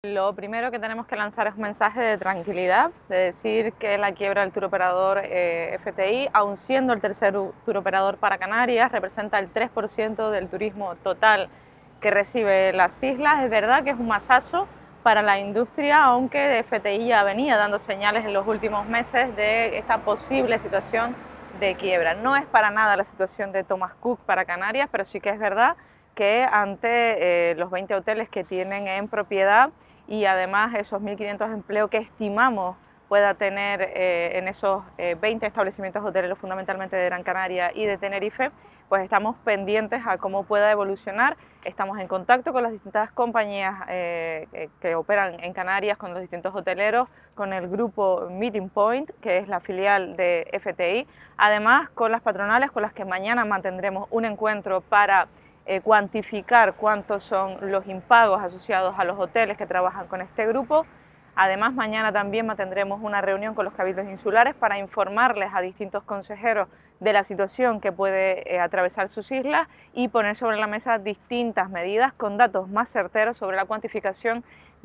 Lo primero que tenemos que lanzar es un mensaje de tranquilidad, de decir que la quiebra del turoperador FTI, aun siendo el tercer turoperador para Canarias, representa el 3% del turismo total que recibe las islas. Es verdad que es un mazazo para la industria, aunque FTI ya venía dando señales en los últimos meses de esta posible situación de quiebra. No es para nada la situación de Thomas Cook para Canarias, pero sí que es verdad que ante los 20 hoteles que tienen en propiedad y además esos 1.500 empleos que estimamos pueda tener en esos 20 establecimientos hoteleros fundamentalmente de Gran Canaria y de Tenerife, pues estamos pendientes a cómo pueda evolucionar. Estamos en contacto con las distintas compañías que operan en Canarias, con los distintos hoteleros, con el grupo Meeting Point, que es la filial de FTI, además con las patronales con las que mañana mantendremos un encuentro para cuantificar cuántos son los impagos asociados a los hoteles que trabajan con este grupo. Además, mañana también mantendremos una reunión con los cabildos insulares para informarles a distintos consejeros de la situación que puede atravesar sus islas y poner sobre la mesa distintas medidas con datos más certeros sobre la cuantificación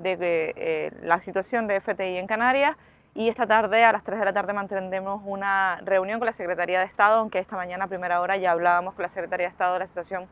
de la situación de FTI en Canarias. Y esta tarde, a las 3 de la tarde, mantendremos una reunión con la Secretaría de Estado, aunque esta mañana a primera hora ya hablábamos con la Secretaría de Estado de la situación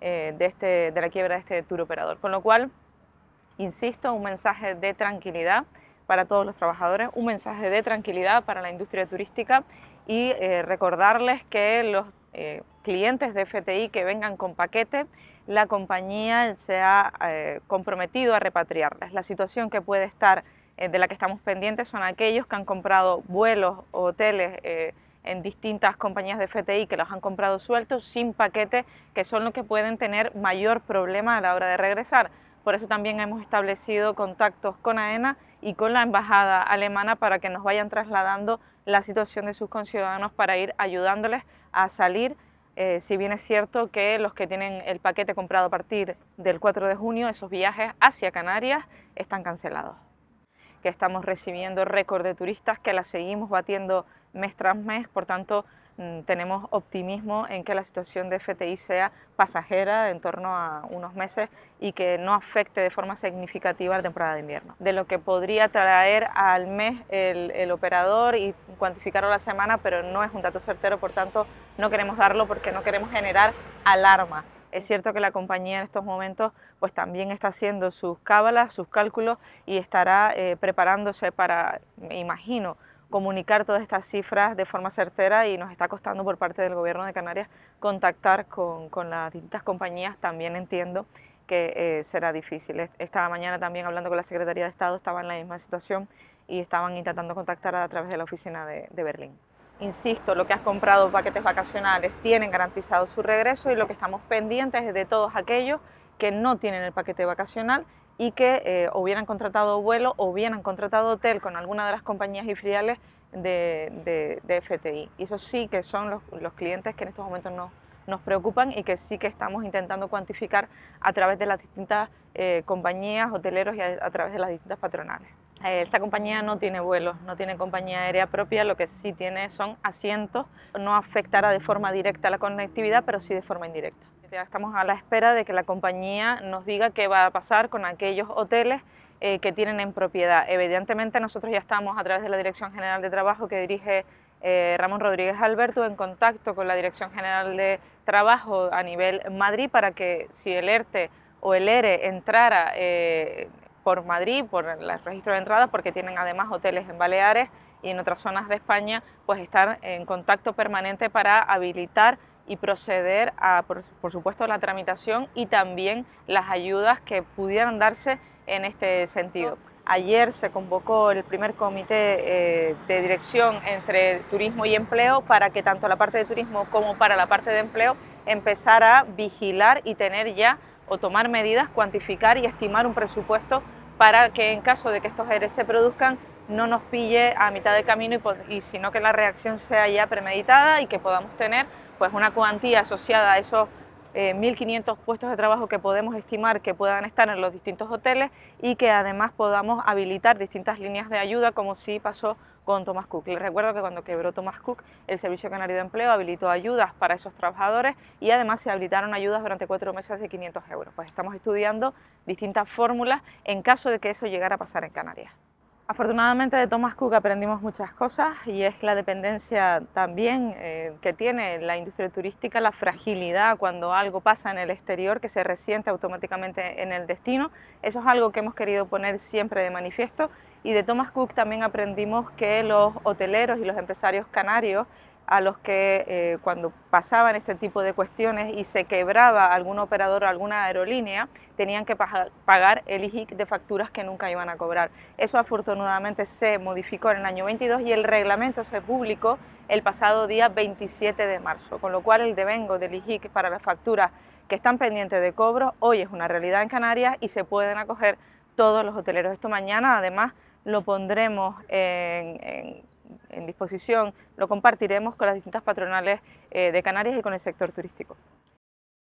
de la quiebra de este turoperador. Con lo cual, insisto, un mensaje de tranquilidad para todos los trabajadores, un mensaje de tranquilidad para la industria turística y recordarles que los clientes de FTI que vengan con paquete, la compañía se ha comprometido a repatriarles. La situación que puede estar, de la que estamos pendientes, son aquellos que han comprado vuelos o hoteles en distintas compañías de FTI que los han comprado sueltos, sin paquete, que son los que pueden tener mayor problema a la hora de regresar. Por eso también hemos establecido contactos con AENA y con la Embajada Alemana para que nos vayan trasladando la situación de sus conciudadanos para ir ayudándoles a salir, si bien es cierto que los que tienen el paquete comprado a partir del 4 de junio, esos viajes hacia Canarias están cancelados. Que estamos recibiendo récord de turistas, que la seguimos batiendo mes tras mes, por tanto tenemos optimismo en que la situación de FTI sea pasajera en torno a unos meses y que no afecte de forma significativa la temporada de invierno. De lo que podría traer al mes el operador y cuantificarlo a la semana, pero no es un dato certero, por tanto no queremos darlo porque no queremos generar alarma. Es cierto que la compañía en estos momentos pues también está haciendo sus cábalas, sus cálculos y estará preparándose para, me imagino, comunicar todas estas cifras de forma certera, y nos está costando por parte del Gobierno de Canarias contactar con las distintas compañías. También entiendo que será difícil. Esta mañana también hablando con la Secretaría de Estado estaba en la misma situación y estaban intentando contactar a través de la oficina de Berlín. Insisto, lo que has comprado paquetes vacacionales tienen garantizado su regreso, y lo que estamos pendientes es de todos aquellos que no tienen el paquete vacacional y que o bien han contratado vuelo o bien han contratado hotel con alguna de las compañías y filiales de FTI. Y eso sí que son los clientes que en estos momentos nos preocupan y que sí que estamos intentando cuantificar a través de las distintas compañías, hoteleros y a través de las distintas patronales. Esta compañía no tiene vuelos, no tiene compañía aérea propia, lo que sí tiene son asientos. No afectará de forma directa la conectividad, pero sí de forma indirecta. Estamos a la espera de que la compañía nos diga qué va a pasar con aquellos hoteles que tienen en propiedad. Evidentemente nosotros ya estamos a través de la Dirección General de Trabajo que dirige Ramón Rodríguez Alberto en contacto con la Dirección General de Trabajo a nivel Madrid para que si el ERTE o el ERE entrara por Madrid, por el registro de entradas, porque tienen además hoteles en Baleares y en otras zonas de España, pues estar en contacto permanente para habilitar y proceder a, por supuesto, la tramitación y también las ayudas que pudieran darse en este sentido. Ayer se convocó el primer comité de dirección entre turismo y empleo para que tanto la parte de turismo como para la parte de empleo empezara a vigilar y tener ya o tomar medidas, cuantificar y estimar un presupuesto para que en caso de que estos ERE se produzcan no nos pille a mitad de camino y sino que la reacción sea ya premeditada y que podamos tener pues una cuantía asociada a esos 1.500 puestos de trabajo que podemos estimar que puedan estar en los distintos hoteles y que además podamos habilitar distintas líneas de ayuda, como sí pasó con Thomas Cook. Les recuerdo que cuando quebró Thomas Cook, el Servicio Canario de Empleo habilitó ayudas para esos trabajadores y además se habilitaron ayudas durante 4 meses de 500 euros. Pues estamos estudiando distintas fórmulas en caso de que eso llegara a pasar en Canarias. Afortunadamente de Thomas Cook aprendimos muchas cosas y es la dependencia también que tiene la industria turística, la fragilidad cuando algo pasa en el exterior que se resiente automáticamente en el destino. Eso es algo que hemos querido poner siempre de manifiesto y de Thomas Cook también aprendimos que los hoteleros y los empresarios canarios a los que cuando pasaban este tipo de cuestiones y se quebraba algún operador o alguna aerolínea, tenían que pagar el IJIC de facturas que nunca iban a cobrar. Eso afortunadamente se modificó en el año 22 y el reglamento se publicó el pasado día 27 de marzo, con lo cual el devengo del IJIC para las facturas que están pendientes de cobro hoy es una realidad en Canarias y se pueden acoger todos los hoteleros. Esto mañana además lo pondremos en disposición, lo compartiremos con las distintas patronales de Canarias y con el sector turístico.